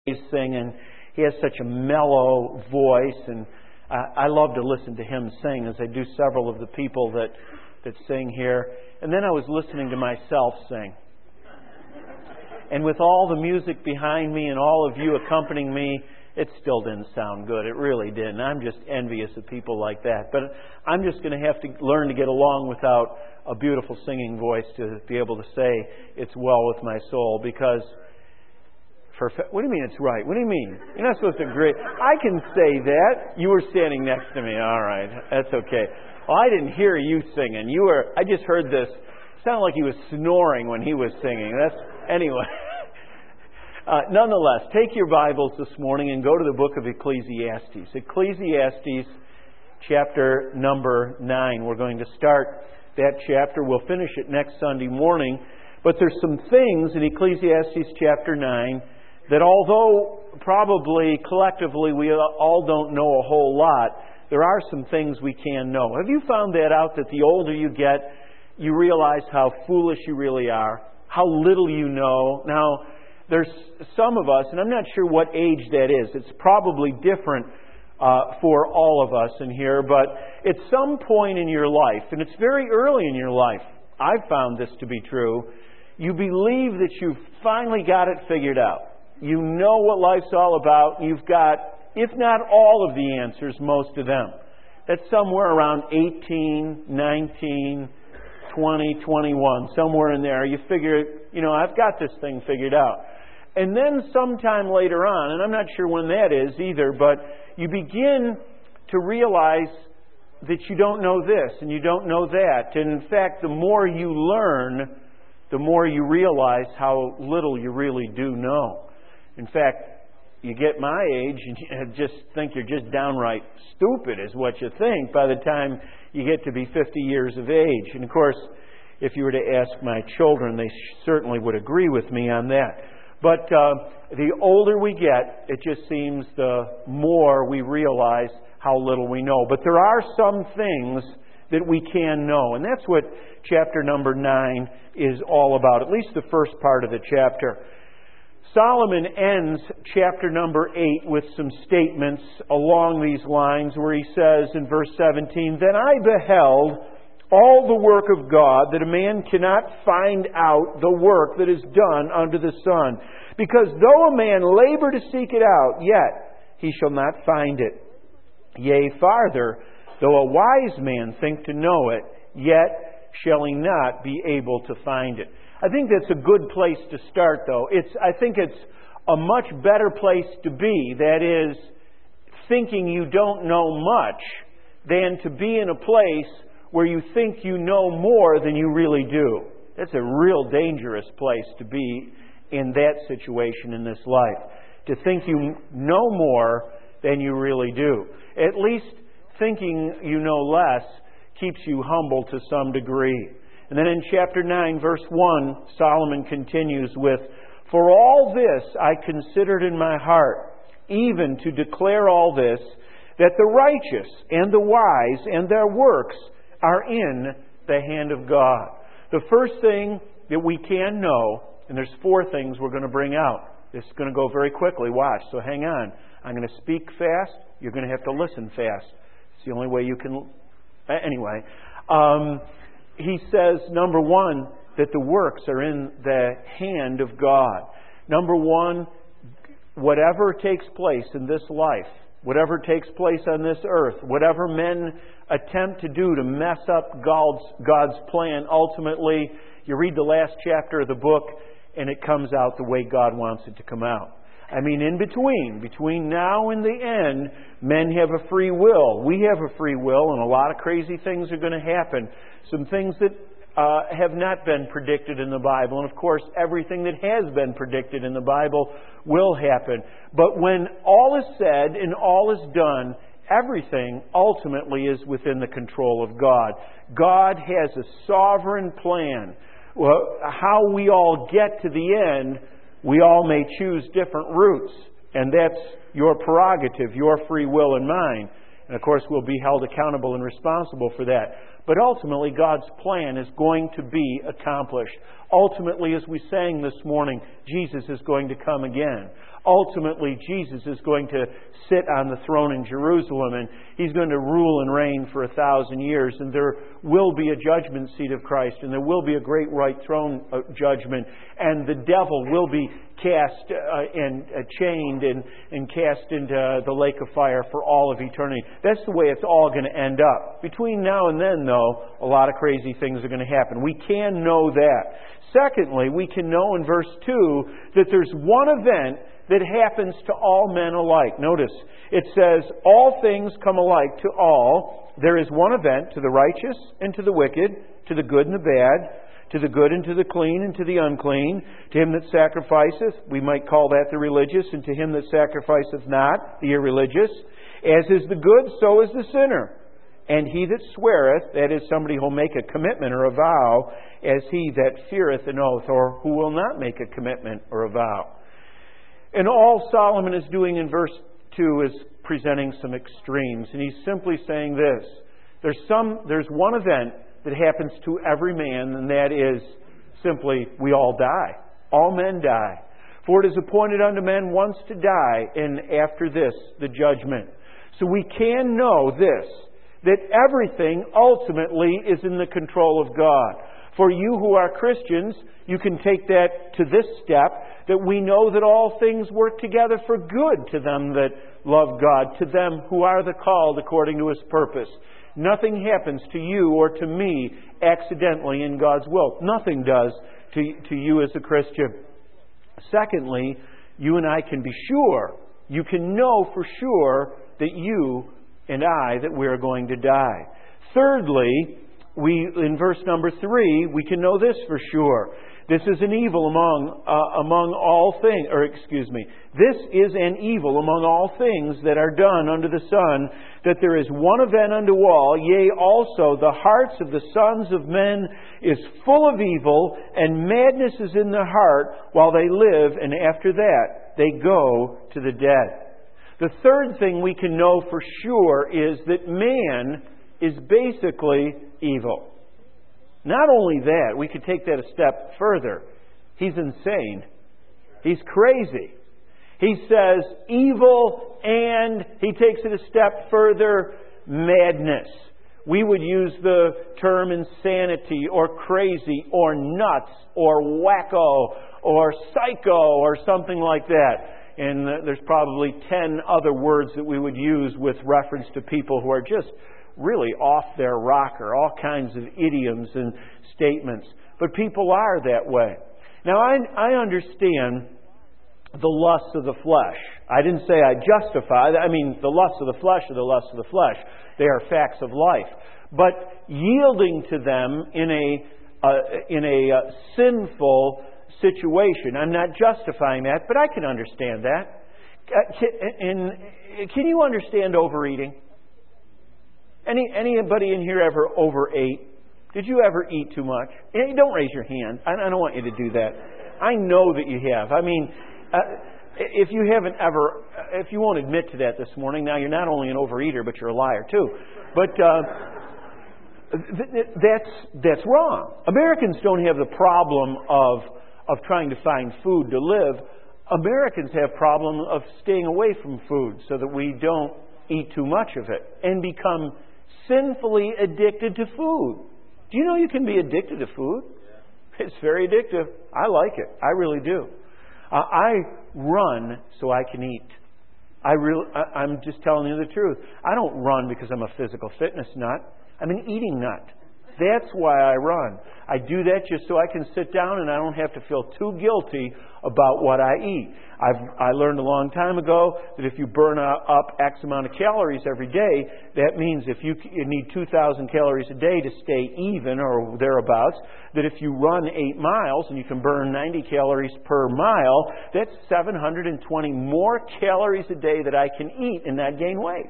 sing, and he has such a mellow voice, and I love to listen to him sing, as I do several of the people that sing here. And then I was listening to myself sing. And with all the music behind me and all of you accompanying me, it still didn't sound good. It really didn't. I'm just envious of people like that. But I'm just going to have to learn to get along without a beautiful singing voice to be able to say it's well with my soul, because what do you mean it's right? What do you mean? You're not supposed to agree. I can say that. You were standing next to me. All right. That's okay. Well, I didn't hear you singing. I just heard this. It sounded like he was snoring when he was singing. Anyway. Nonetheless, take your Bibles this morning and go to the book of Ecclesiastes. Ecclesiastes chapter number 9. We're going to start that chapter. We'll finish it next Sunday morning. But there's some things in Ecclesiastes chapter 9 that, although probably collectively we all don't know a whole lot, there are some things we can know. Have you found that out, that the older you get, you realize how foolish you really are, how little you know? Now, there's some of us, and I'm not sure what age that is. It's probably different for all of us in here, but at some point in your life, and it's very early in your life, I've found this to be true, you believe that you've finally got it figured out. You know what life's all about. You've got, if not all of the answers, most of them. That's somewhere around 18, 19, 20, 21, somewhere in there. You figure, I've got this thing figured out. And then sometime later on, and I'm not sure when that is either, but you begin to realize that you don't know this and you don't know that. And in fact, the more you learn, the more you realize how little you really do know. In fact, you get my age and you just think you're just downright stupid is what you think by the time you get to be 50 years of age. And of course, if you were to ask my children, they certainly would agree with me on that. But the older we get, it just seems the more we realize how little we know. But there are some things that we can know. And that's what chapter number 9 is all about, at least the first part of the chapter. Solomon ends chapter number 8 with some statements along these lines where he says in verse 17, "Then I beheld all the work of God, that a man cannot find out the work that is done under the sun. Because though a man labor to seek it out, yet he shall not find it. Yea, farther, though a wise man think to know it, yet shall he not be able to find it." I think that's a good place to start, though. I think it's a much better place to be, that is, thinking you don't know much, than to be in a place where you think you know more than you really do. That's a real dangerous place to be in that situation in this life. To think you know more than you really do. At least thinking you know less keeps you humble to some degree. And then in chapter 9, verse 1, Solomon continues with, "For all this I considered in my heart, even to declare all this, that the righteous and the wise and their works are in the hand of God." The first thing that we can know, and there's 4 things we're going to bring out. This is going to go very quickly. Watch, so hang on. I'm going to speak fast. You're going to have to listen fast. It's the only way you can... Anyway, he says, number 1, that the works are in the hand of God. Number 1, whatever takes place in this life, whatever takes place on this earth, whatever men attempt to do to mess up God's plan, ultimately, you read the last chapter of the book, and it comes out the way God wants it to come out. I mean, in between now and the end, men have a free will. We have a free will, and a lot of crazy things are going to happen. Some things that have not been predicted in the Bible. And of course, everything that has been predicted in the Bible will happen. But when all is said and all is done, everything ultimately is within the control of God. God has a sovereign plan. Well, how we all get to the end, we all may choose different routes. And that's your prerogative, your free will and mine. And of course, we'll be held accountable and responsible for that. But ultimately, God's plan is going to be accomplished. Ultimately, as we sang this morning, Jesus is going to come again. Ultimately, Jesus is going to sit on the throne in Jerusalem, and He's going to rule and reign for 1,000 years. And there will be a judgment seat of Christ, and there will be a great white throne judgment, and the devil will be cast and chained and cast into the lake of fire for all of eternity. That's the way it's all going to end up. Between now and then, though, a lot of crazy things are going to happen. We can know that. Secondly, we can know in verse 2 that there's one event that happens to all men alike. Notice, it says, all things come alike to all. There is one event to the righteous and to the wicked, to the good and the bad, to the good and to the clean and to the unclean, to him that sacrificeth, we might call that the religious, and to him that sacrificeth not, the irreligious. As is the good, so is the sinner. And he that sweareth, that is somebody who will make a commitment or a vow, as he that feareth an oath, or who will not make a commitment or a vow. And all Solomon is doing in verse 2 is presenting some extremes. And he's simply saying this. There's one event that happens to every man, and that is simply, we all die. All men die. For it is appointed unto men once to die, and after this, the judgment. So we can know this, that everything ultimately is in the control of God. For you who are Christians, you can take that to this step, that we know that all things work together for good to them that love God, to them who are the called according to His purpose. Nothing happens to you or to me accidentally in God's will. Nothing does to you as a Christian. Secondly, you and I can be sure, you can know for sure that you and I, that we are going to die. Thirdly, in verse number 3, we can know this for sure. This is an evil among all things, this is an evil among all things that are done under the sun, that there is one event unto all, yea, also the hearts of the sons of men is full of evil, and madness is in the heart while they live, and after that they go to the dead. The third thing we can know for sure is that man is basically evil. Not only that, we could take that a step further. He's insane. He's crazy. He says evil, and he takes it a step further, madness. We would use the term insanity or crazy or nuts or wacko or psycho or something like that. And there's probably 10 other words that we would use with reference to people who are just really off their rocker, all kinds of idioms and statements. But people are that way. Now, I understand the lusts of the flesh. I didn't say I justify. The lusts of the flesh are the lusts of the flesh. They are facts of life. But yielding to them in a sinful situation, I'm not justifying that, but I can understand that. Can you understand overeating? Anybody in here ever overate? Did you ever eat too much? Don't raise your hand. I don't want you to do that. I know that you have. If you haven't ever, if you won't admit to that this morning, now you're not only an overeater, but you're a liar too. But that's wrong. Americans don't have the problem of trying to find food to live. Americans have problem of staying away from food so that we don't eat too much of it and become sinfully addicted to food. Do you know you can be addicted to food? It's very addictive. I like it. I really do. I run so I can eat. I'm just telling you the truth. I don't run because I'm a physical fitness nut. I'm an eating nut. That's why I run. I do that just so I can sit down and I don't have to feel too guilty about what I eat. I learned a long time ago that if you burn up X amount of calories every day, that means if you need 2,000 calories a day to stay even or thereabouts, that if you run 8 miles and you can burn 90 calories per mile, that's 720 more calories a day that I can eat and not gain weight.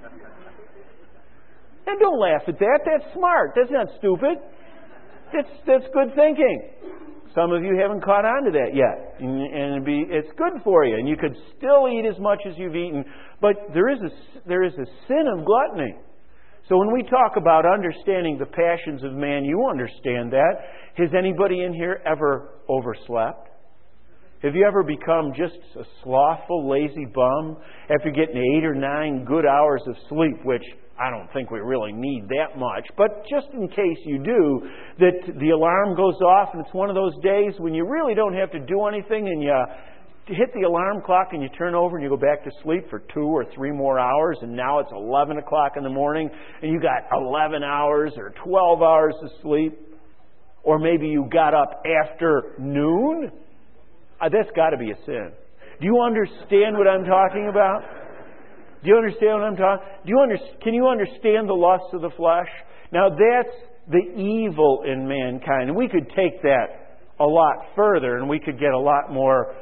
And don't laugh at that. That's smart. That's not stupid. That's good thinking. Some of you haven't caught on to that yet. And it's good for you. And you could still eat as much as you've eaten. But there is a sin of gluttony. So when we talk about understanding the passions of man, you understand that. Has anybody in here ever overslept? Have you ever become just a slothful, lazy bum after getting 8 or 9 good hours of sleep, which I don't think we really need that much. But just in case you do, that the alarm goes off and it's one of those days when you really don't have to do anything and you hit the alarm clock and you turn over and you go back to sleep for 2 or 3 more hours, and now it's 11 o'clock in the morning and you got 11 hours or 12 hours of sleep. Or maybe you got up after noon. That's got to be a sin. Do you understand what I'm talking about? Do you understand what I'm talking? Can you understand the lusts of the flesh? Now that's the evil in mankind, and we could take that a lot further, and we could get a lot more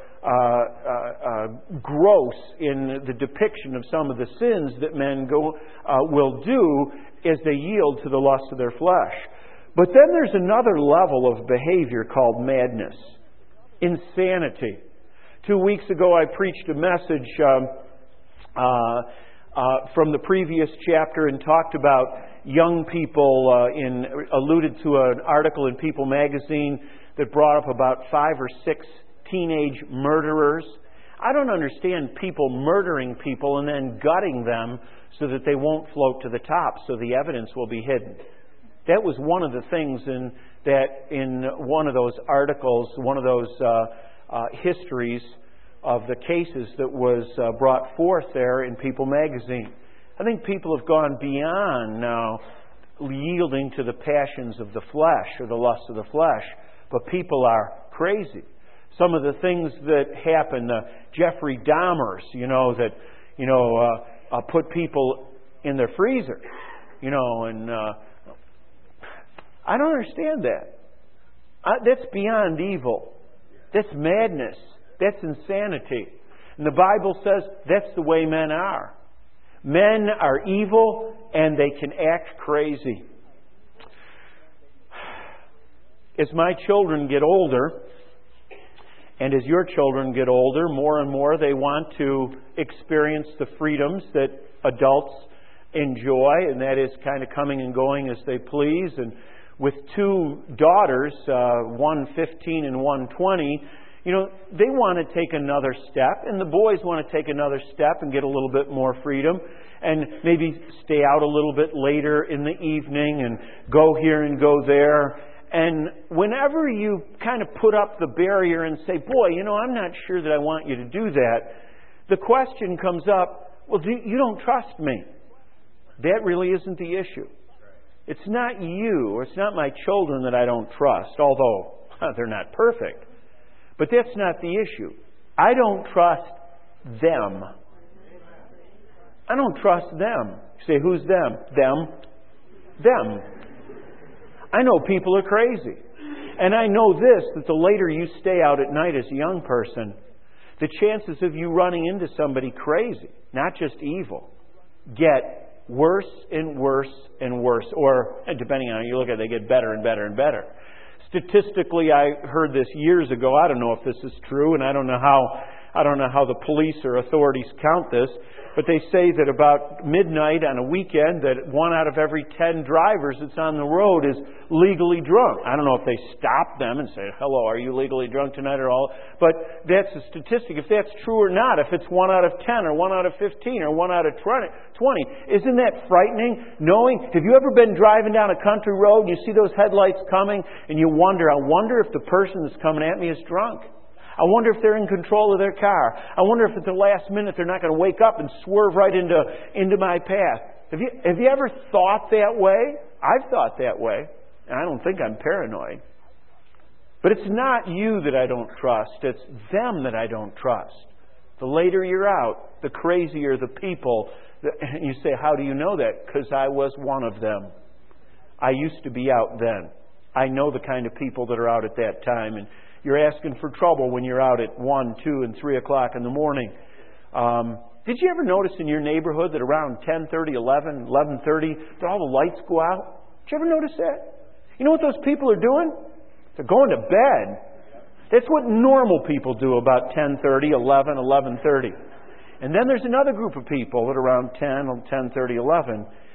gross in the depiction of some of the sins that men will do as they yield to the lust of their flesh. But then there's another level of behavior called madness. Insanity. 2 weeks ago I preached a message from the previous chapter and talked about young people, alluded to an article in People magazine that brought up about 5 or 6 teenage murderers. I don't understand people murdering people and then gutting them so that they won't float to the top, so the evidence will be hidden. That was one of the things in one of those articles, one of those histories of the cases that was brought forth there in People magazine. I think people have gone beyond now yielding to the passions of the flesh or the lust of the flesh, but people are crazy. Some of the things that happen, Jeffrey Dahmers, that put people in their freezer, and I don't understand that. That's beyond evil. That's madness. That's insanity. And the Bible says that's the way men are. Men are evil and they can act crazy. As my children get older, and as your children get older, more and more they want to experience the freedoms that adults enjoy, and that is kind of coming and going as they please. And with 2 daughters, one 15 and one 20, they want to take another step, and the boys want to take another step and get a little bit more freedom and maybe stay out a little bit later in the evening and go here and go there. And whenever you kind of put up the barrier and say, boy, I'm not sure that I want you to do that, the question comes up, well, you don't trust me. That really isn't the issue. It's not you, or it's not my children that I don't trust, although they're not perfect. But that's not the issue. I don't trust them. I don't trust them. You say, who's them? Them. Them. I know people are crazy. And I know this, that the later you stay out at night as a young person, the chances of you running into somebody crazy, not just evil, get worse and worse and worse. Or, depending on how you look at it, they get better and better and better. Statistically, I heard this years ago. I don't know if this is true, and I don't know how the police or authorities count this, but they say that about midnight on a weekend that 1 out of every 10 drivers that's on the road is legally drunk. I don't know if they stop them and say, hello, are you legally drunk tonight or all? But that's a statistic. If that's true or not, if it's 1 out of 10 or 1 out of 15 or 1 out of 20, isn't that frightening? Have you ever been driving down a country road and you see those headlights coming and you wonder, I wonder if the person that's coming at me is drunk? I wonder if they're in control of their car. I wonder if at the last minute they're not going to wake up and swerve right into my path. Have you ever thought that way? I've thought that way. And I don't think I'm paranoid. But it's not you that I don't trust. It's them that I don't trust. The later you're out, the crazier the people. And you say, how do you know that? Because I was one of them. I used to be out then. I know the kind of people that are out at that time. And you're asking for trouble when you're out at 1, 2, and 3 o'clock in the morning. Did you ever notice in your neighborhood that around 10:30, 11, 11:30, that all the lights go out? Did you ever notice that? You know what those people are doing? They're going to bed. That's what normal people do about 10:30, 11, 11:30. And then there's another group of people at around 10, 10:30, 11.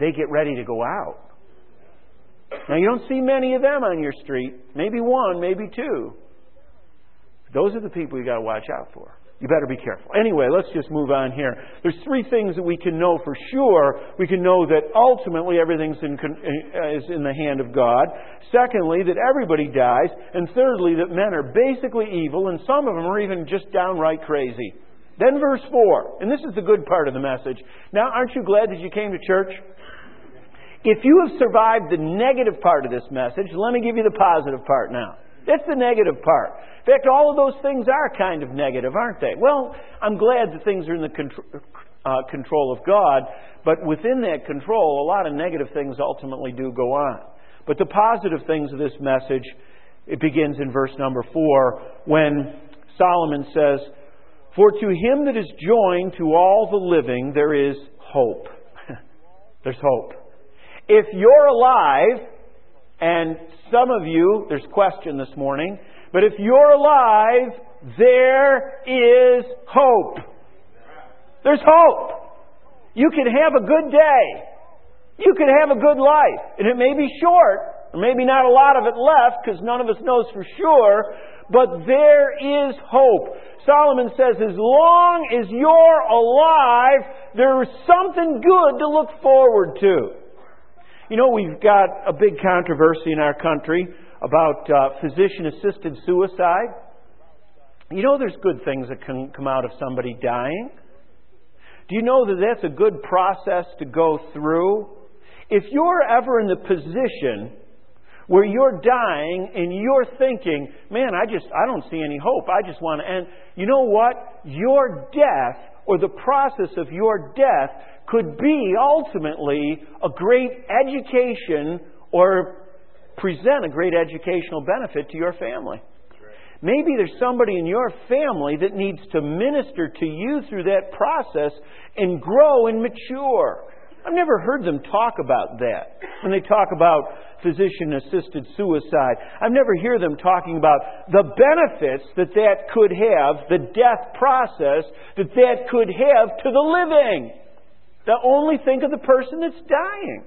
they get ready to go out. Now, you don't see many of them on your street. Maybe one, maybe two. Those are the people you got to watch out for. You better be careful. Anyway, let's just move on here. There's three things that we can know for sure. We can know that ultimately everything's is in the hand of God. Secondly, that everybody dies. And thirdly, that men are basically evil, and some of them are even just downright crazy. Then verse 4, and this is the good part of the message. Now, aren't you glad that you came to church? If you have survived the negative part of this message, let me give you the positive part now. That's the negative part. In fact, all of those things are kind of negative, aren't they? Well, I'm glad that things are in the control of God, but within that control, a lot of negative things ultimately do go on. But the positive things of this message, it begins in verse number 4, when Solomon says, "For to him that is joined to all the living, there is hope." There's hope. If you're alive, and some of you, there's question this morning, but if you're alive, there is hope. There's hope. You can have a good day. You can have a good life. And it may be short, or maybe not a lot of it left, because none of us knows for sure, but there is hope. Solomon says, as long as you're alive, there is something good to look forward to. You know, we've got a big controversy in our country about physician-assisted suicide. You know there's good things that can come out of somebody dying. Do you know that that's a good process to go through? If you're ever in the position where you're dying and you're thinking, man, I don't see any hope, I just want to end. You know what? Your death, or the process of your death, could be ultimately a great education or present a great educational benefit to your family. Maybe there's somebody in your family that needs to minister to you through that process and grow and mature. I've never heard them talk about that. When they talk about physician-assisted suicide, I've never heard them talking about the benefits that could have, the death process that could have to the living. They only think of the person that's dying.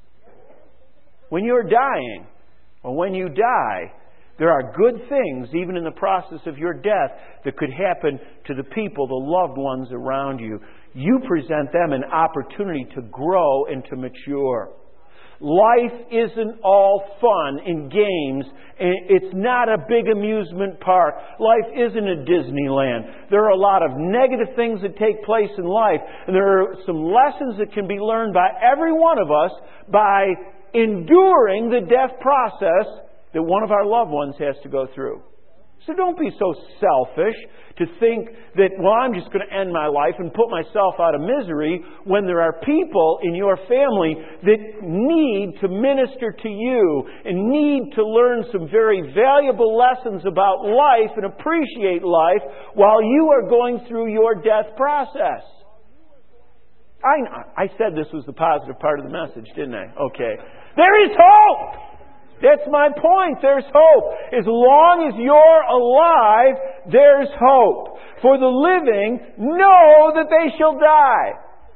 When you're dying, or when you die, there are good things, even in the process of your death, that could happen to the people, the loved ones around you. You present them an opportunity to grow and to mature. Life isn't all fun and games. It's not a big amusement park. Life isn't a Disneyland. There are a lot of negative things that take place in life. And there are some lessons that can be learned by every one of us by enduring the death process that one of our loved ones has to go through. So don't be so selfish to think that, well, I'm just going to end my life and put myself out of misery when there are people in your family that need to minister to you and need to learn some very valuable lessons about life and appreciate life while you are going through your death process. I said this was the positive part of the message, didn't I? Okay. There is hope! That's my point. There's hope. As long as you're alive, there's hope. For the living know that they shall die.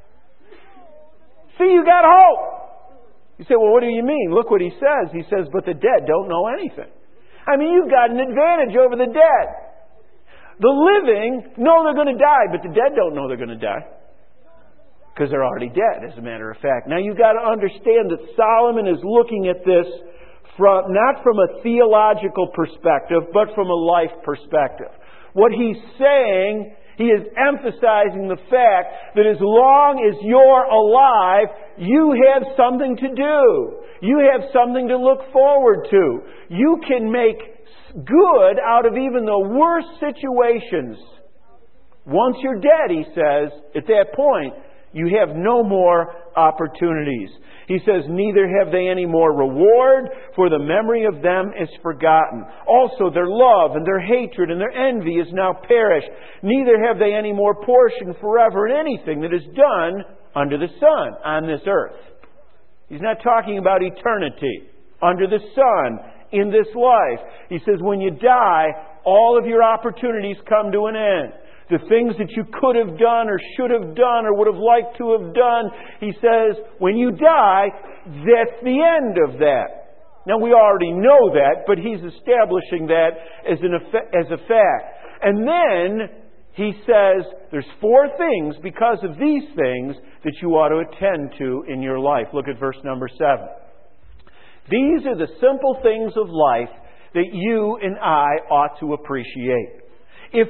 See, you got hope. You say, well, what do you mean? Look what he says. He says, but the dead don't know anything. I mean, you've got an advantage over the dead. The living know they're going to die, but the dead don't know they're going to die. Because they're already dead, as a matter of fact. Now, you've got to understand that Solomon is looking at this not from a theological perspective, but from a life perspective. What he's saying, he is emphasizing the fact that as long as you're alive, you have something to do. You have something to look forward to. You can make good out of even the worst situations. Once you're dead, he says, at that point, you have no more opportunities. He says, neither have they any more reward, for the memory of them is forgotten. Also their love and their hatred and their envy is now perished. Neither have they any more portion forever in anything that is done under the sun on this earth. He's not talking about eternity. Under the sun, in this life. He says, when you die, all of your opportunities come to an end. the things that you could have done or should have done or would have liked to have done. He says, when you die, that's the end of that. Now, we already know that, but he's establishing that as a fact. And then he says, there's 4 things because of these things that you ought to attend to in your life. Look at verse number 7. These are the simple things of life that you and I ought to appreciate. If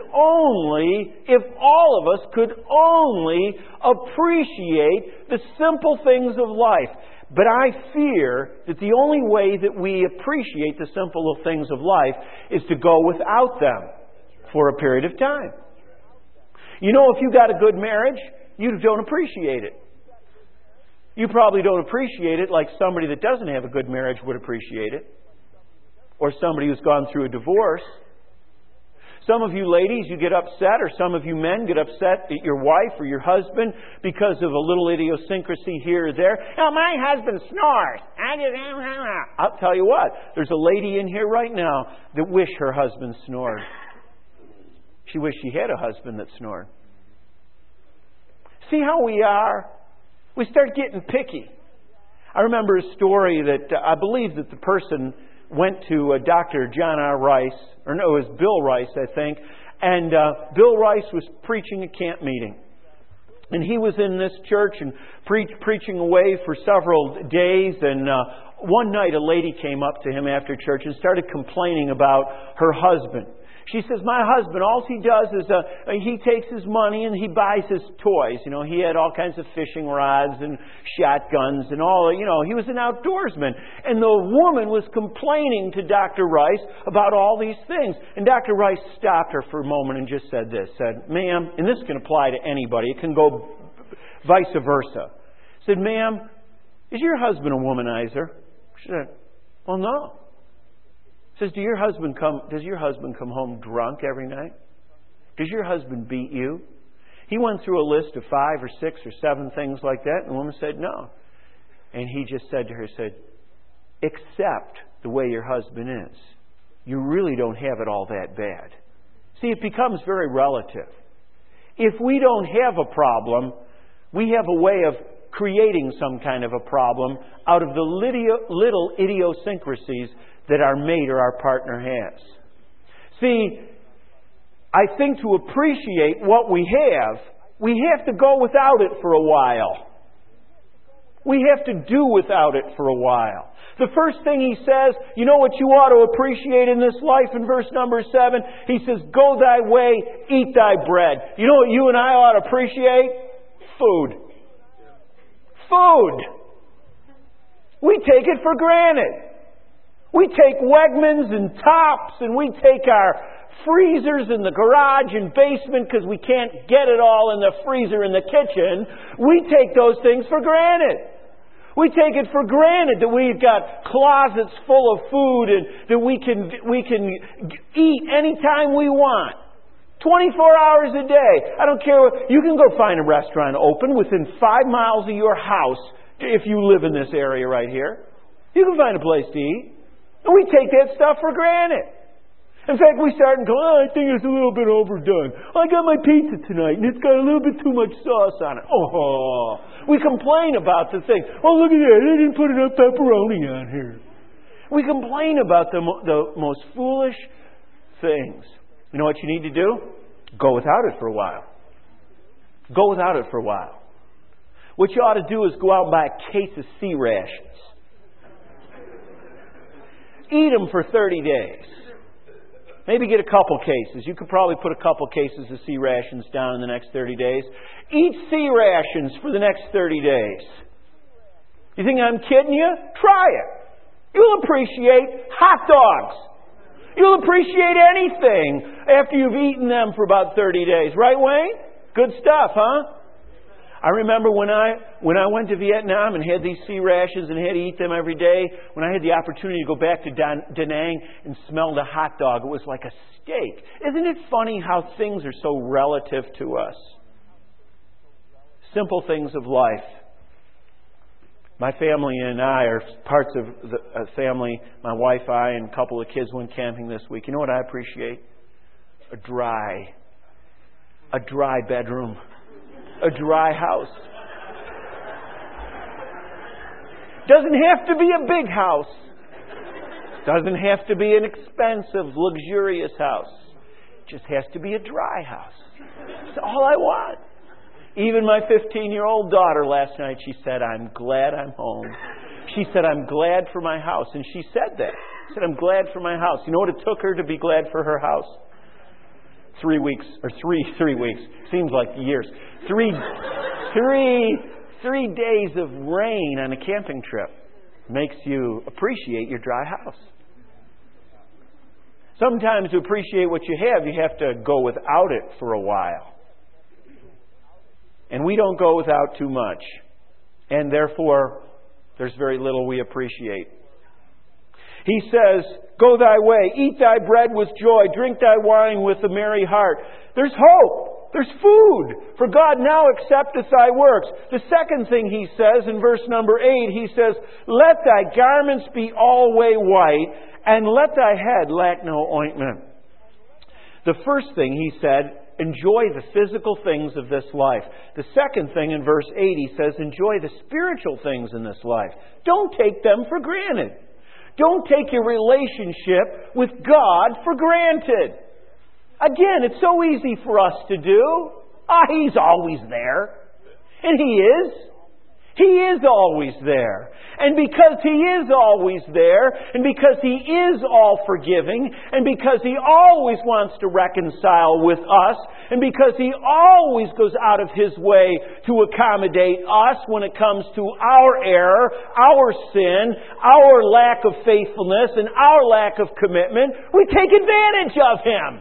all of us could only appreciate the simple things of life. But I fear that the only way that we appreciate the simple things of life is to go without them for a period of time. You know, if you got a good marriage, you don't appreciate it. You probably don't appreciate it like somebody that doesn't have a good marriage would appreciate it. Or somebody who's gone through a divorce. Some of you ladies, you get upset, or some of you men get upset at your wife or your husband because of a little idiosyncrasy here or there. Oh, my husband snores. I'll tell you what, there's a lady in here right now that wished her husband snored. She wished she had a husband that snored. See how we are? We start getting picky. I remember a story that I believe that the person went to Dr. John R. Rice, or no, it was Bill Rice, I think, and Bill Rice was preaching a camp meeting. And he was in this church and preaching away for several days, and one night a lady came up to him after church and started complaining about her husband. She says, my husband, all he does is he takes his money and he buys his toys. You know, he had all kinds of fishing rods and shotguns and all. You know, he was an outdoorsman. And the woman was complaining to Dr. Rice about all these things. And Dr. Rice stopped her for a moment and just said this. Said, ma'am, and this can apply to anybody. It can go vice versa. Said, ma'am, is your husband a womanizer? She said, well, no. Says, does your husband come home drunk every night? Does your husband beat you? He went through a list of 5 or 6 or 7 things like that, and the woman said no. And he just said to her, accept the way your husband is. You really don't have it all that bad. See, it becomes very relative. If we don't have a problem, we have a way of creating some kind of a problem out of the little idiosyncrasies that our mate or our partner has. See, I think to appreciate what we have to go without it for a while. We have to do without it for a while. The first thing he says, you know what you ought to appreciate in this life in verse number 7? He says, go thy way, eat thy bread. You know what you and I ought to appreciate? Food. Food. We take it for granted. We take Wegmans and Tops, and we take our freezers in the garage and basement because we can't get it all in the freezer in the kitchen. We take those things for granted. We take it for granted that we've got closets full of food and that we can eat anytime we want. 24 hours a day. I don't care. You can go find a restaurant open within 5 miles of your house if you live in this area right here. You can find a place to eat. And we take that stuff for granted. In fact, we start and go, I think it's a little bit overdone. I got my pizza tonight and it's got a little bit too much sauce on it. Oh, we complain about the thing. Oh, look at that. They didn't put enough pepperoni on here. We complain about the most foolish things. You know what you need to do? Go without it for a while. Go without it for a while. What you ought to do is go out and buy a case of C rations. Eat them for 30 days. Maybe get a couple cases. You could probably put a couple cases of C rations down in the next 30 days. Eat C rations for the next 30 days. You think I'm kidding you? Try it. You'll appreciate hot dogs. You'll appreciate anything after you've eaten them for about 30 days. Right, Wayne? Good stuff, huh? I remember when I went to Vietnam and had these C rations and had to eat them every day, when I had the opportunity to go back to Da Nang and smell the hot dog, it was like a steak. Isn't it funny how things are so relative to us? Simple things of life. My family and I are parts of a family. My wife, I, and a couple of kids went camping this week. You know what I appreciate? A dry, a dry bedroom, a dry house. Doesn't have to be a big house. Doesn't have to be an expensive, luxurious house. It just has to be a dry house. That's all I want. Even my 15-year-old daughter last night, she said, "I'm glad I'm home." She said, "I'm glad for my house." And she said that. She said, "I'm glad for my house." You know what it took her to be glad for her house? 3 weeks, or three weeks. Seems like years. Three days of rain on a camping trip makes you appreciate your dry house. Sometimes to appreciate what you have to go without it for a while. And we don't go without too much. And therefore, there's very little we appreciate. He says, "Go thy way, eat thy bread with joy, drink thy wine with a merry heart." There's hope. There's food. For God now accepteth thy works. The second thing he says in verse number 8, he says, "Let thy garments be always white, and let thy head lack no ointment." The first thing he said, enjoy the physical things of this life. The second thing in verse 8, he says, enjoy the spiritual things in this life. Don't take them for granted. Don't take your relationship with God for granted. Again, it's so easy for us to do. He's always there. And He is. He is always there. And because He is always there, and because He is all forgiving, and because He always wants to reconcile with us, and because He always goes out of His way to accommodate us when it comes to our error, our sin, our lack of faithfulness, and our lack of commitment, we take advantage of Him.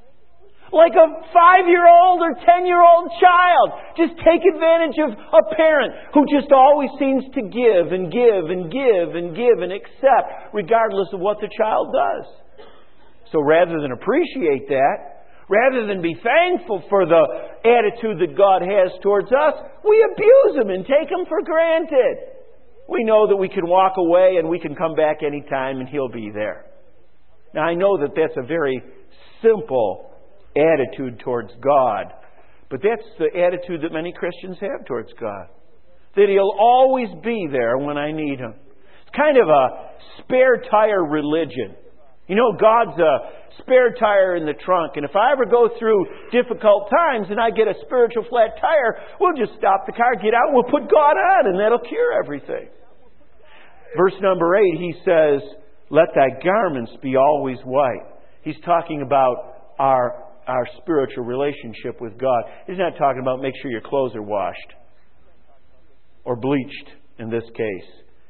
Like a 5-year-old or 10-year-old child. Just take advantage of a parent who just always seems to give and give and give and give and accept regardless of what the child does. So rather than appreciate that, rather than be thankful for the attitude that God has towards us, we abuse Him and take Him for granted. We know that we can walk away and we can come back anytime and He'll be there. Now I know that that's a very simple attitude towards God. But that's the attitude that many Christians have towards God. That He'll always be there when I need Him. It's kind of a spare tire religion. You know, God's a spare tire in the trunk. And if I ever go through difficult times and I get a spiritual flat tire, we'll just stop the car, get out, we'll put God on, and that'll cure everything. Verse number 8, he says, "Let thy garments be always white." He's talking about our spiritual relationship with God. He's not talking about make sure your clothes are washed or bleached in this case.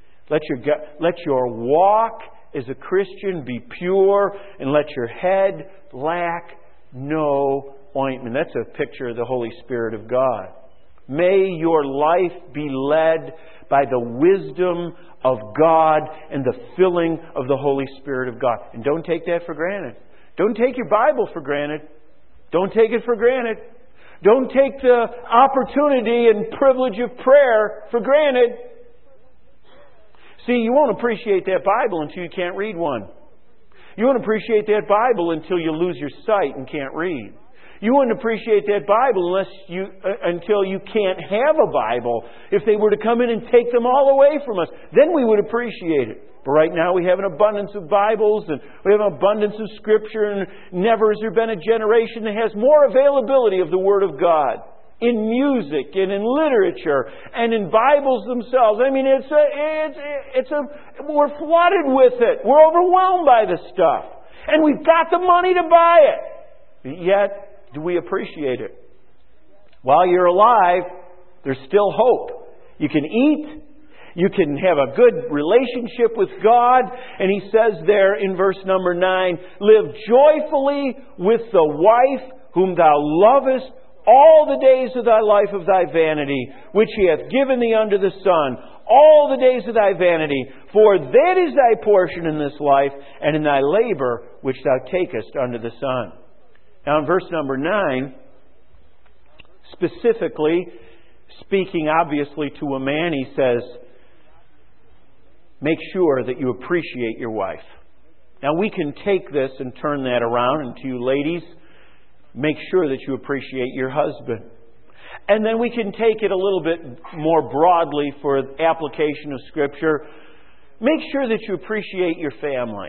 Let your walk as a Christian be pure, and let your head lack no ointment. That's a picture of the Holy Spirit of God. May your life be led by the wisdom of God and the filling of the Holy Spirit of God. And don't take that for granted. Don't take your Bible for granted. Don't take it for granted. Don't take the opportunity and privilege of prayer for granted. See, you won't appreciate that Bible until you can't read one. You won't appreciate that Bible until you lose your sight and can't read. You wouldn't appreciate that Bible until you can't have a Bible. If they were to come in and take them all away from us, then we would appreciate it. But right now we have an abundance of Bibles and we have an abundance of Scripture, and never has there been a generation that has more availability of the Word of God in music and in literature and in Bibles themselves. I mean, we're flooded with it. We're overwhelmed by this stuff. And we've got the money to buy it. Yet, do we appreciate it? While you're alive, there's still hope. You can eat. You can have a good relationship with God. And he says there in verse number 9, "Live joyfully with the wife whom thou lovest all the days of thy life of thy vanity, which he hath given thee under the sun, all the days of thy vanity. For that is thy portion in this life, and in thy labor which thou takest under the sun." Now in verse number 9, specifically speaking obviously to a man, he says, make sure that you appreciate your wife. Now we can take this and turn that around, and to you ladies, make sure that you appreciate your husband. And then we can take it a little bit more broadly for application of Scripture. Make sure that you appreciate your family.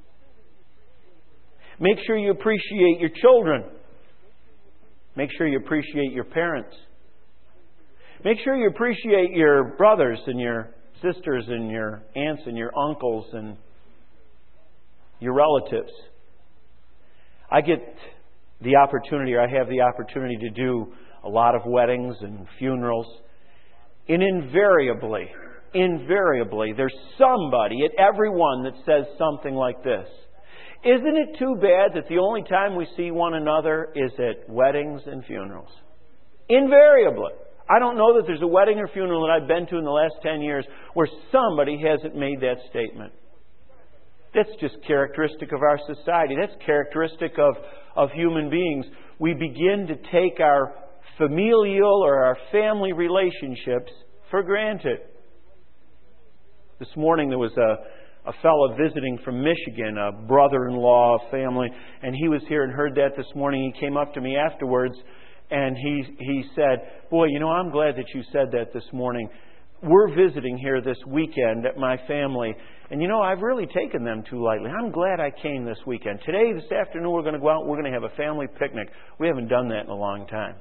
Make sure you appreciate your children. Make sure you appreciate your parents. Make sure you appreciate your brothers and your sisters and your aunts and your uncles and your relatives. I get the opportunity, or I have the opportunity to do a lot of weddings and funerals. And invariably, there's somebody at every one that says something like this. Isn't it too bad that the only time we see one another is at weddings and funerals? Invariably. I don't know that there's a wedding or funeral that I've been to in the last 10 years where somebody hasn't made that statement. That's just characteristic of our society. That's characteristic of human beings. We begin to take our familial or our family relationships for granted. This morning there was a fellow visiting from Michigan, a brother-in-law family, and he was here and heard that this morning. He came up to me afterwards and he said, "Boy, I'm glad that you said that this morning. We're visiting here this weekend at my family, and I've really taken them too lightly. I'm glad I came this weekend. Today, this afternoon, we're going to go out and we're going to have a family picnic. We haven't done that in a long time."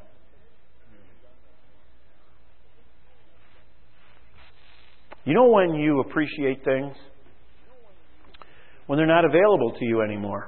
When you appreciate things? When they're not available to you anymore.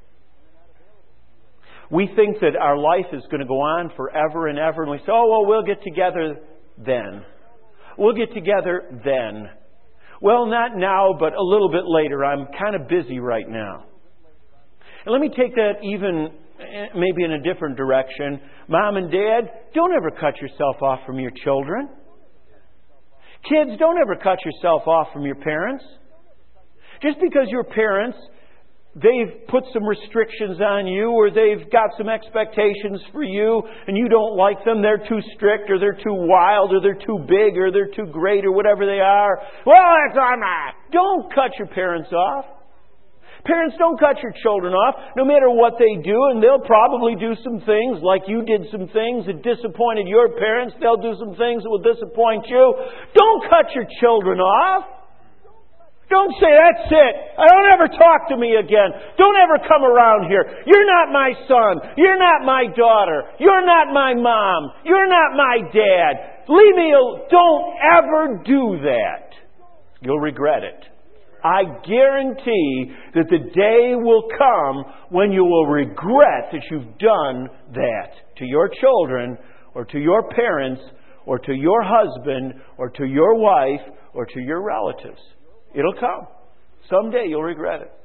We think that our life is going to go on forever and ever, and we say, we'll get together then. We'll get together then. Well, not now, but a little bit later. I'm kind of busy right now. And let me take that even maybe in a different direction. Mom and Dad, don't ever cut yourself off from your children. Kids, don't ever cut yourself off from your parents. Just because your parents, they've put some restrictions on you, or they've got some expectations for you and you don't like them, they're too strict or they're too wild or they're too big or they're too great or whatever they are. I'm not. Don't cut your parents off. Parents, don't cut your children off, no matter what they do, and they'll probably do some things like you did some things that disappointed your parents. They'll do some things that will disappoint you. Don't cut your children off. Don't say, "That's it. Don't ever talk to me again. Don't ever come around here. You're not my son. You're not my daughter. You're not my mom. You're not my dad. Leave me alone." Don't ever do that. You'll regret it. I guarantee that the day will come when you will regret that you've done that to your children or to your parents or to your husband or to your wife or to your relatives. It'll come. Someday you'll regret it.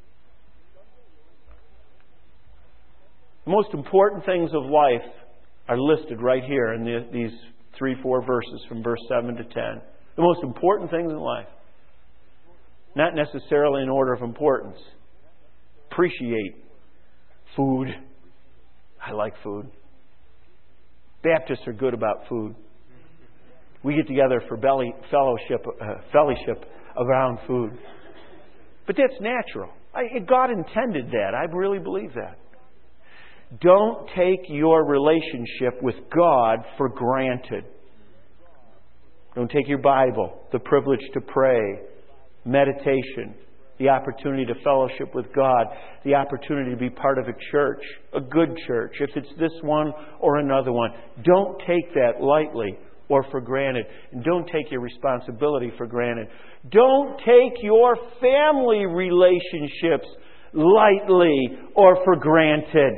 The most important things of life are listed right here in these 3-4 verses from verse 7 to 10. The most important things in life. Not necessarily in order of importance. Appreciate food. I like food. Baptists are good about food. We get together for fellowship around food. But that's natural. God intended that. I really believe that. Don't take your relationship with God for granted. Don't take your Bible, the privilege to pray, meditation, the opportunity to fellowship with God, the opportunity to be part of a church, a good church, if it's this one or another one. Don't take that lightly or for granted. And don't take your responsibility for granted. Don't take your family relationships lightly or for granted.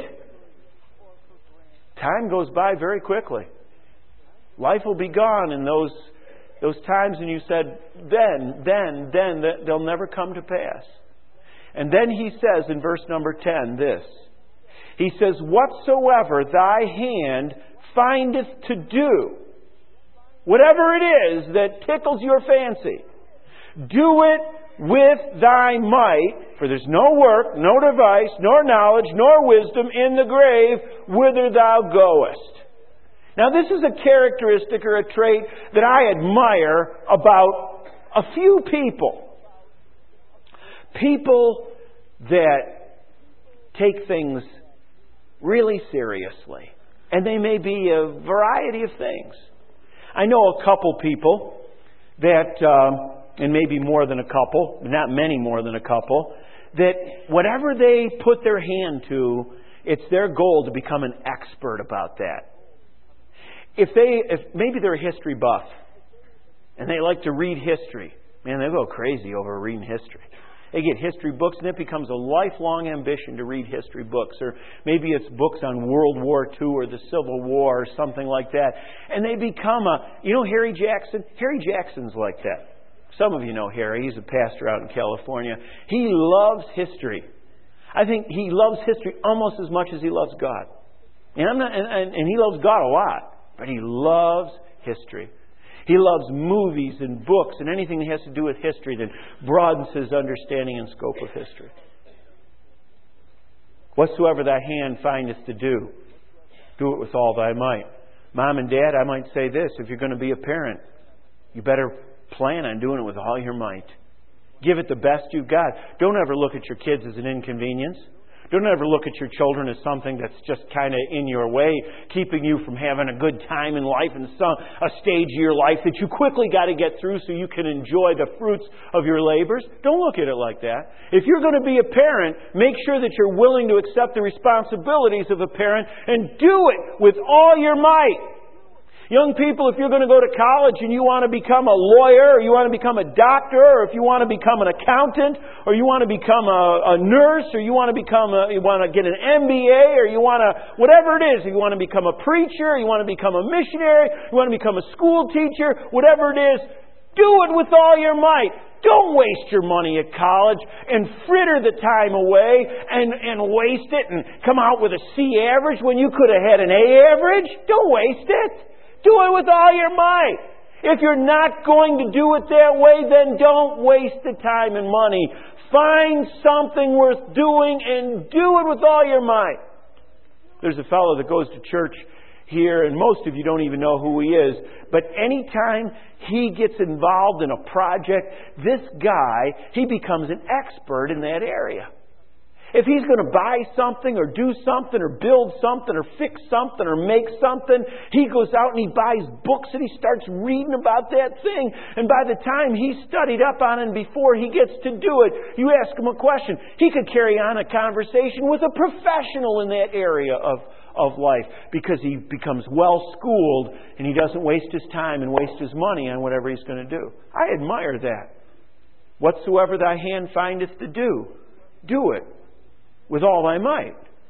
Time goes by very quickly. Life will be gone, and those times when you said, then, they'll never come to pass. And then he says in verse number 10 this. He says, "Whatsoever thy hand findeth to do," whatever it is that tickles your fancy, "do it with thy might, for there's no work, no device, nor knowledge, nor wisdom in the grave whither thou goest." Now, this is a characteristic or a trait that I admire about a few people. People that take things really seriously. And they may be a variety of things. I know a couple people that, and maybe more than a couple, but not many more than a couple, that whatever they put their hand to, it's their goal to become an expert about that. If maybe they're a history buff and they like to read history, man, they go crazy over reading history. They get history books, and it becomes a lifelong ambition to read history books. Or maybe it's books on World War II or the Civil War or something like that. And they become Harry Jackson? Harry Jackson's like that. Some of you know Harry. He's a pastor out in California. He loves history. I think he loves history almost as much as he loves God. And he loves God a lot, but he loves history. He loves movies and books and anything that has to do with history that broadens his understanding and scope of history. Whatsoever thy hand findeth to do, do it with all thy might. Mom and Dad, I might say this, if you're going to be a parent, you better plan on doing it with all your might. Give it the best you've got. Don't ever look at your kids as an inconvenience. Don't ever look at your children as something that's just kind of in your way, keeping you from having a good time in life and a stage of your life that you quickly got to get through so you can enjoy the fruits of your labors. Don't look at it like that. If you're going to be a parent, make sure that you're willing to accept the responsibilities of a parent and do it with all your might. Young people, if you're going to go to college and you want to become a lawyer, or you want to become a doctor, or if you want to become an accountant, or you want to become a nurse, or you want to get an MBA, or you want to, whatever it is, you want to become a preacher, you want to become a missionary, you want to become a school teacher, whatever it is, do it with all your might. Don't waste your money at college and fritter the time away and waste it and come out with a C average when you could have had an A average. Don't waste it. Do it with all your might. If you're not going to do it that way, then don't waste the time and money. Find something worth doing and do it with all your might. There's a fellow that goes to church here, and most of you don't even know who he is. But anytime he gets involved in a project, this guy, he becomes an expert in that area. If he's going to buy something or do something or build something or fix something or make something, he goes out and he buys books and he starts reading about that thing. And by the time he's studied up on it and before he gets to do it, you ask him a question. He could carry on a conversation with a professional in that area of life because he becomes well schooled and he doesn't waste his time and waste his money on whatever he's going to do. I admire that. Whatsoever thy hand findeth to do, do it with all thy might.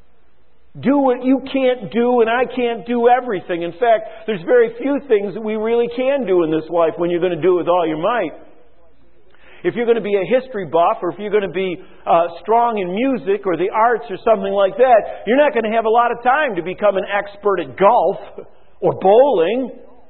Do what you can't do, and I can't do everything. In fact, there's very few things that we really can do in this life when you're going to do it with all your might. If you're going to be a history buff, or if you're going to be strong in music or the arts or something like that, you're not going to have a lot of time to become an expert at golf or bowling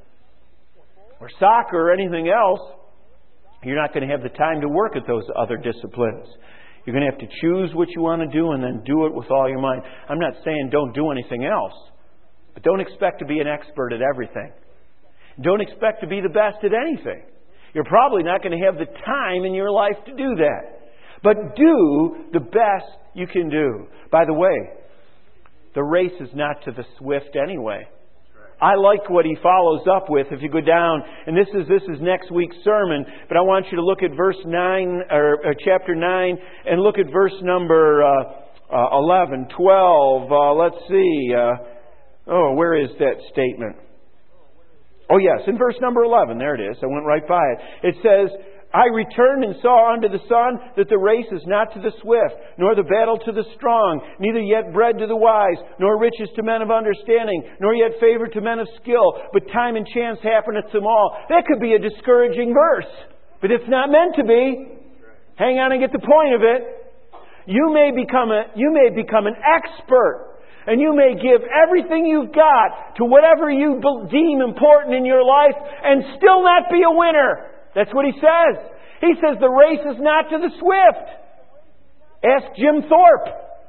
or soccer or anything else. You're not going to have the time to work at those other disciplines. You're going to have to choose what you want to do and then do it with all your might. I'm not saying don't do anything else, but don't expect to be an expert at everything. Don't expect to be the best at anything. You're probably not going to have the time in your life to do that. But do the best you can do. By the way, the race is not to the swift anyway. I like what he follows up with. If you go down, and this is next week's sermon, but I want you to look at verse 9 or chapter 9, and look at verse number 11, 12. Let's see. Where is that statement? Oh yes, in verse number 11. There it is. I went right by it. It says, I returned and saw under the sun that the race is not to the swift, nor the battle to the strong, neither yet bread to the wise, nor riches to men of understanding, nor yet favor to men of skill, but time and chance happeneth to them all. That could be a discouraging verse, but it's not meant to be. Hang on and get the point of it. You may become an expert, and you may give everything you've got to whatever you deem important in your life, and still not be a winner. That's what he says. He says the race is not to the swift. Ask Jim Thorpe.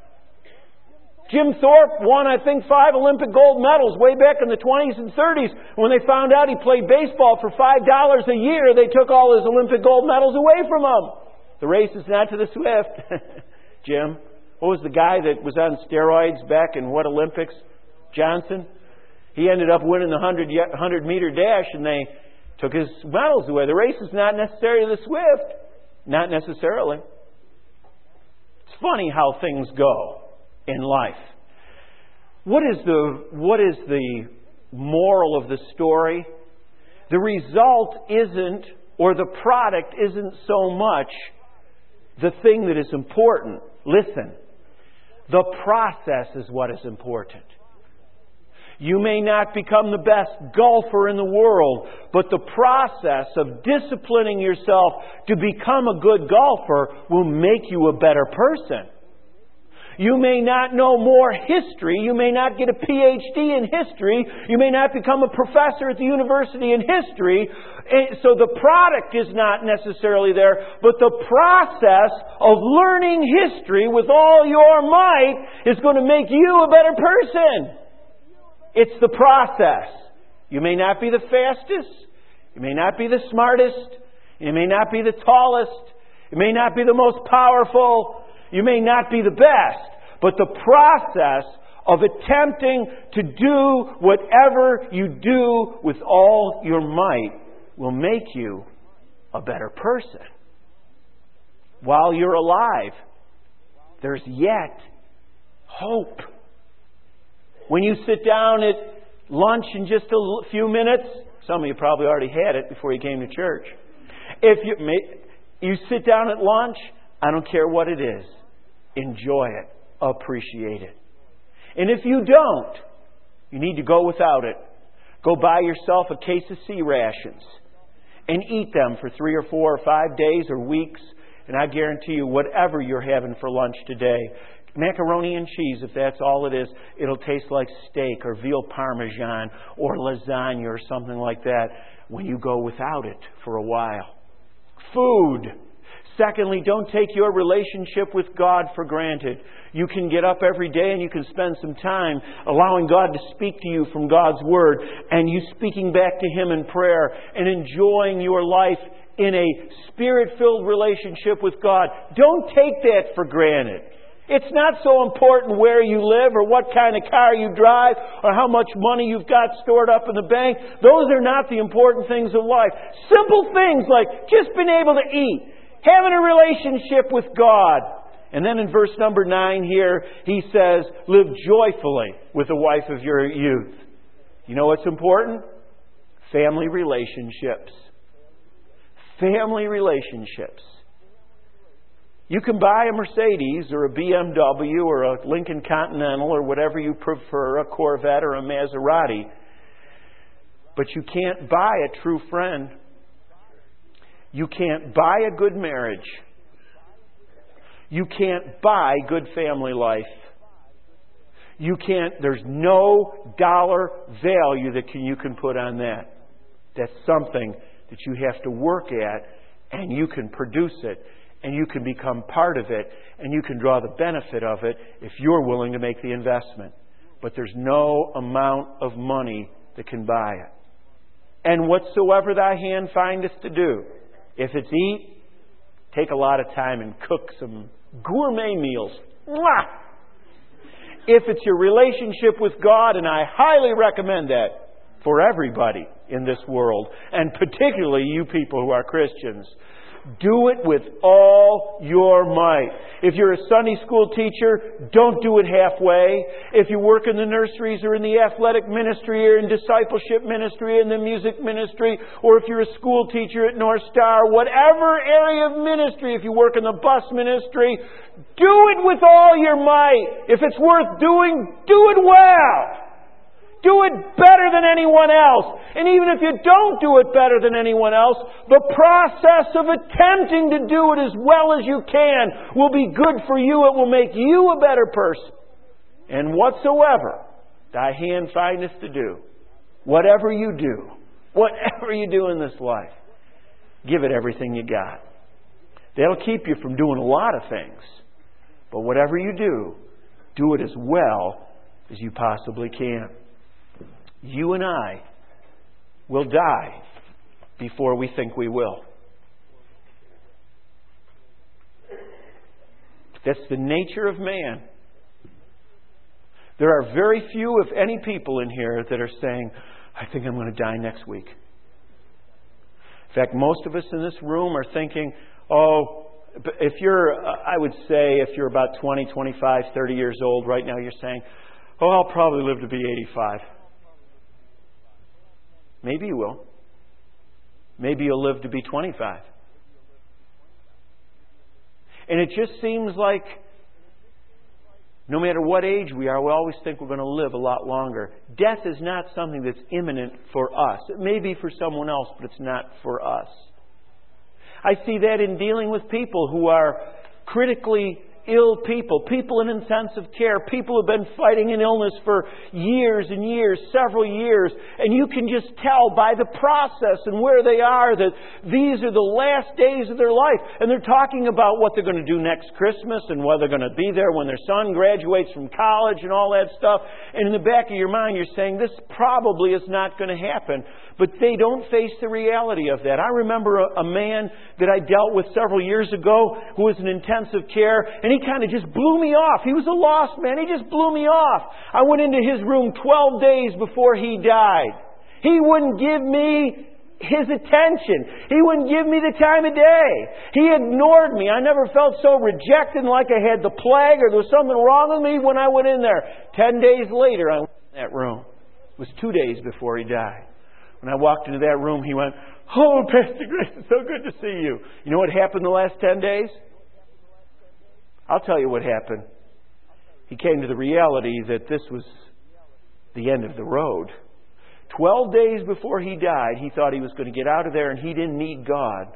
Jim Thorpe won, I think, 5 Olympic gold medals way back in the 20s and 30s. When they found out he played baseball for $5 a year, they took all his Olympic gold medals away from him. The race is not to the swift. Jim, What was the guy that was on steroids back in what Olympics? Johnson? He ended up winning the 100-meter dash, and they took his medals away. The race is not necessarily the swift. Not necessarily. It's funny how things go in life. What is the moral of the story? The result isn't, or the product isn't so much the thing that is important. Listen, the process is what is important. You may not become the best golfer in the world, but the process of disciplining yourself to become a good golfer will make you a better person. You may not know more history. You may not get a PhD in history. You may not become a professor at the university in history. So the product is not necessarily there, but the process of learning history with all your might is going to make you a better person. It's the process. You may not be the fastest. You may not be the smartest. You may not be the tallest. You may not be the most powerful. You may not be the best. But the process of attempting to do whatever you do with all your might will make you a better person. While you're alive, there's yet hope. When you sit down at lunch in just a few minutes, some of you probably already had it before you came to church. If you sit down at lunch, I don't care what it is, enjoy it, appreciate it. And if you don't, you need to go without it. Go buy yourself a case of C rations and eat them for 3 or 4 or 5 days or weeks. And I guarantee you, whatever you're having for lunch today, macaroni and cheese, if that's all it is, it'll taste like steak or veal parmesan or lasagna or something like that when you go without it for a while. Food. Secondly, don't take your relationship with God for granted. You can get up every day and you can spend some time allowing God to speak to you from God's Word, and you speaking back to Him in prayer and enjoying your life in a Spirit-filled relationship with God. Don't take that for granted. It's not so important where you live or what kind of car you drive or how much money you've got stored up in the bank. Those are not the important things of life. Simple things like just being able to eat, having a relationship with God. And then in verse number 9 here, he says, live joyfully with the wife of your youth. You know what's important? Family relationships. Family relationships. You can buy a Mercedes or a BMW or a Lincoln Continental or whatever you prefer, a Corvette or a Maserati. But you can't buy a true friend. You can't buy a good marriage. You can't buy good family life. There's no dollar value that you can put on that. That's something that you have to work at, and you can produce it. And you can become part of it, and you can draw the benefit of it if you're willing to make the investment. But there's no amount of money that can buy it. And whatsoever thy hand findeth to do, if it's eat, take a lot of time and cook some gourmet meals. Mwah! If it's your relationship with God, and I highly recommend that for everybody in this world, and particularly you people who are Christians, do it with all your might. If you're a Sunday school teacher, don't do it halfway. If you work in the nurseries or in the athletic ministry or in discipleship ministry or in the music ministry, or if you're a school teacher at North Star, whatever area of ministry, if you work in the bus ministry, do it with all your might. If it's worth doing, do it well. Do it better than anyone else. And even if you don't do it better than anyone else, the process of attempting to do it as well as you can will be good for you. It will make you a better person. And whatsoever thy hand findeth to do, whatever you do in this life, give it everything you got. That'll keep you from doing a lot of things. But whatever you do it as well as you possibly can. You and I will die before we think we will. That's the nature of man. There are very few, if any, people in here that are saying, I think I'm going to die next week. In fact, most of us in this room are thinking, I would say if you're about 20, 25, 30 years old right now, you're saying, I'll probably live to be 85. Maybe you will. Maybe you'll live to be 25. And it just seems like no matter what age we are, we always think we're going to live a lot longer. Death is not something that's imminent for us. It may be for someone else, but it's not for us. I see that in dealing with people who are critically ill people in intensive care, people who have been fighting an illness for years and years, several years, and you can just tell by the process and where they are that these are the last days of their life. And they're talking about what they're going to do next Christmas and whether they're going to be there when their son graduates from college and all that stuff. And in the back of your mind, you're saying, this probably is not going to happen. But they don't face the reality of that. I remember a man that I dealt with several years ago who was in intensive care, and he kind of just blew me off. He was a lost man. He just blew me off. I went into his room 12 days before he died. He wouldn't give me his attention. He wouldn't give me the time of day. He ignored me. I never felt so rejected, like I had the plague or there was something wrong with me when I went in there. 10 days later, I went in that room. It was 2 days before he died. When I walked into that room, he went, Pastor Grace, it's so good to see you. You know what happened the last 10 days? I'll tell you what happened. He came to the reality that this was the end of the road. 12 days before he died, he thought he was going to get out of there and he didn't need God.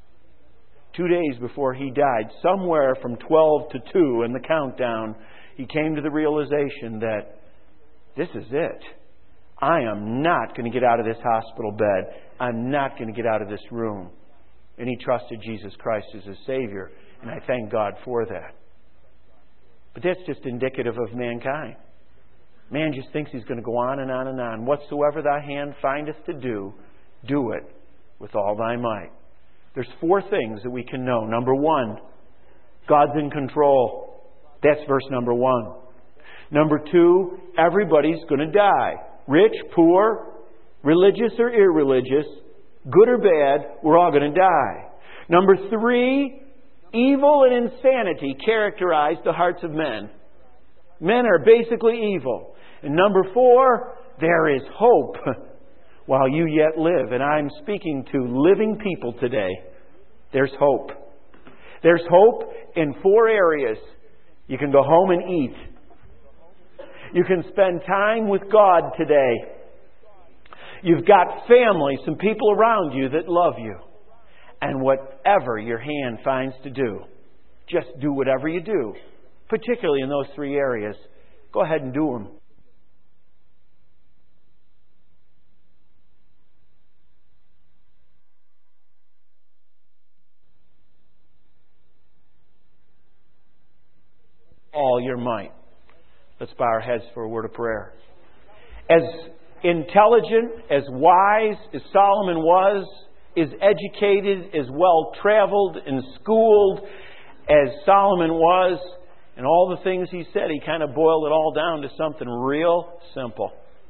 2 days before he died, somewhere from 12 to 2 in the countdown, he came to the realization that this is it. I am not going to get out of this hospital bed. I'm not going to get out of this room. And he trusted Jesus Christ as his Savior. And I thank God for that. But that's just indicative of mankind. Man just thinks he's going to go on and on and on. Whatsoever thy hand findeth to do, do it with all thy might. There's 4 things that we can know. Number 1, God's in control. That's verse number 1. Number 2, everybody's going to die. Rich, poor, religious or irreligious, good or bad, we're all going to die. Number 3, evil and insanity characterize the hearts of men. Men are basically evil. And number 4, there is hope while you yet live. And I'm speaking to living people today. There's hope. There's hope in 4 areas. You can go home and eat. You can spend time with God today. You've got family, some people around you that love you. And whatever your hand finds to do, just do whatever you do, particularly in those 3 areas. Go ahead and do them. All your might. Let's bow our heads for a word of prayer. As intelligent, as wise as Solomon was, as educated, as well-traveled and schooled as Solomon was, and all the things he said, he kind of boiled it all down to something real simple.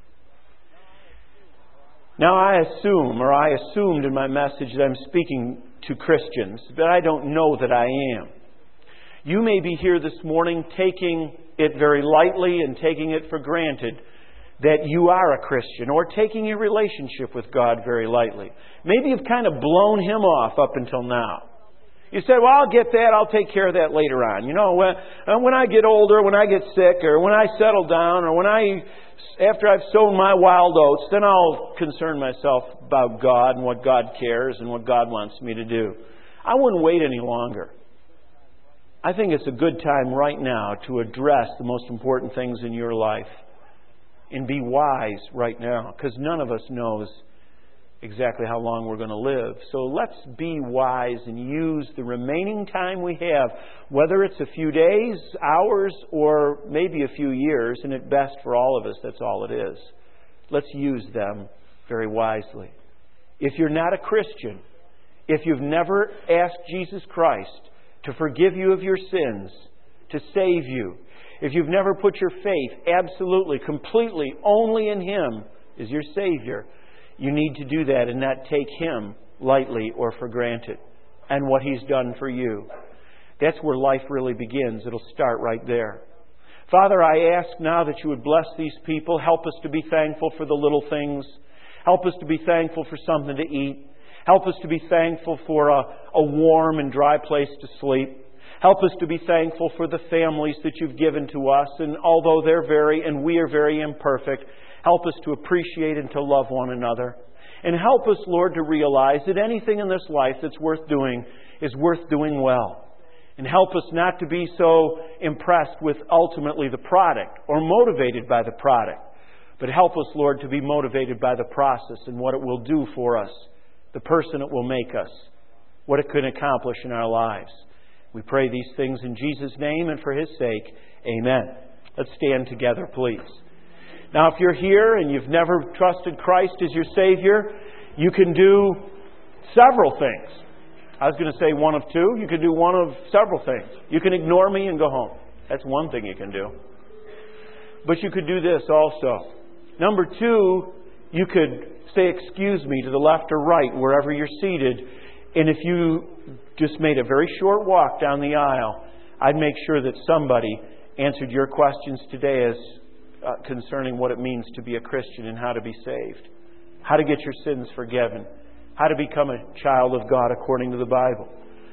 Now I assumed in my message that I'm speaking to Christians, but I don't know that I am. You may be here this morning taking it very lightly and taking it for granted that you are a Christian, or taking your relationship with God very lightly. Maybe you've kind of blown Him off up until now. You said, well, I'll get that, I'll take care of that later on. You know, when I get older, when I get sick, or when I settle down, or after I've sown my wild oats, then I'll concern myself about God and what God cares and what God wants me to do. I wouldn't wait any longer. I think it's a good time right now to address the most important things in your life. And be wise right now, because none of us knows exactly how long we're going to live. So let's be wise and use the remaining time we have, whether it's a few days, hours, or maybe a few years, and at best for all of us, that's all it is. Let's use them very wisely. If you're not a Christian, if you've never asked Jesus Christ to forgive you of your sins, to save you. If you've never put your faith absolutely, completely, only in Him as your Savior, you need to do that and not take Him lightly or for granted and what He's done for you. That's where life really begins. It'll start right there. Father, I ask now that You would bless these people. Help us to be thankful for the little things. Help us to be thankful for something to eat. Help us to be thankful for a warm and dry place to sleep. Help us to be thankful for the families that You've given to us. And although we are very imperfect, help us to appreciate and to love one another. And help us, Lord, to realize that anything in this life that's worth doing is worth doing well. And help us not to be so impressed with ultimately the product or motivated by the product. But help us, Lord, to be motivated by the process and what it will do for us, the person it will make us, what it can accomplish in our lives. We pray these things in Jesus' name and for His sake. Amen. Let's stand together, please. Now, if you're here and you've never trusted Christ as your Savior, you can do several things. I was going to say one of two. You can do one of several things. You can ignore me and go home. That's one thing you can do. But you could do this also. Number two, you could say, excuse me, to the left or right, wherever you're seated. And if you just made a very short walk down the aisle, I'd make sure that somebody answered your questions today as concerning what it means to be a Christian and how to be saved, how to get your sins forgiven, how to become a child of God according to the Bible.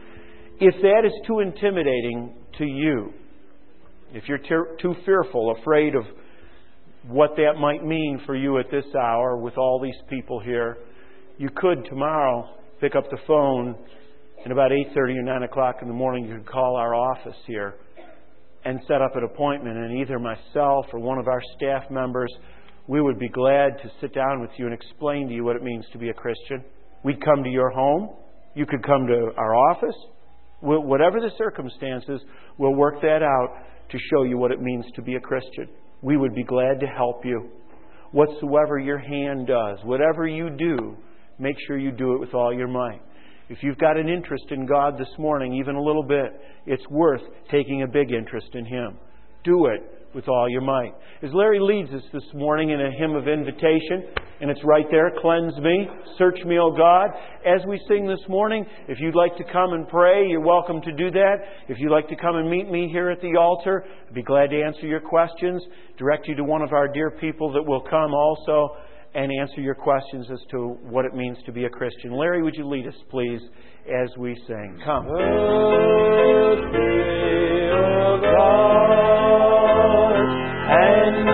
If that is too intimidating to you, if you're too fearful, afraid of what that might mean for you at this hour with all these people here, you could tomorrow pick up the phone and about 8:30 or 9 o'clock in the morning you could call our office here and set up an appointment, and either myself or one of our staff members, we would be glad to sit down with you and explain to you what it means to be a Christian. We'd come to your home. You could come to our office. Whatever the circumstances, we'll work that out to show you what it means to be a Christian. We would be glad to help you. Whatsoever your hand does, whatever you do, make sure you do it with all your might. If you've got an interest in God this morning, even a little bit, it's worth taking a big interest in Him. Do it with all your might. As Larry leads us this morning in a hymn of invitation, and it's right there, Cleanse Me, Search Me, O God. As we sing this morning, if you'd like to come and pray, you're welcome to do that. If you'd like to come and meet me here at the altar, I'd be glad to answer your questions, direct you to one of our dear people that will come also and answer your questions as to what it means to be a Christian. Larry, would you lead us, please, as we sing? Come. And